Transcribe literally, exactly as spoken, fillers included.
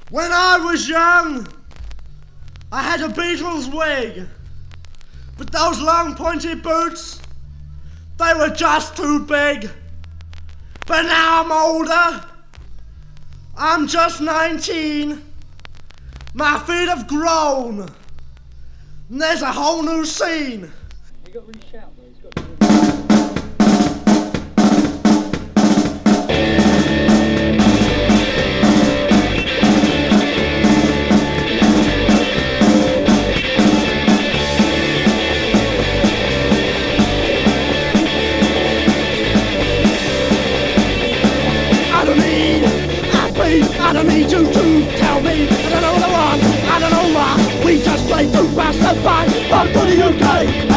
When I was young, I had a Beatles wig, but those long pointy boots, they were just too big. But now I'm older, I'm just nineteen, my feet have grown, and there's a whole new scene. You got to really shout though, it's got to be... I don't need you to tell me. I don't know what I want, I don't know why. We just play to pass the fight. Up to the U K.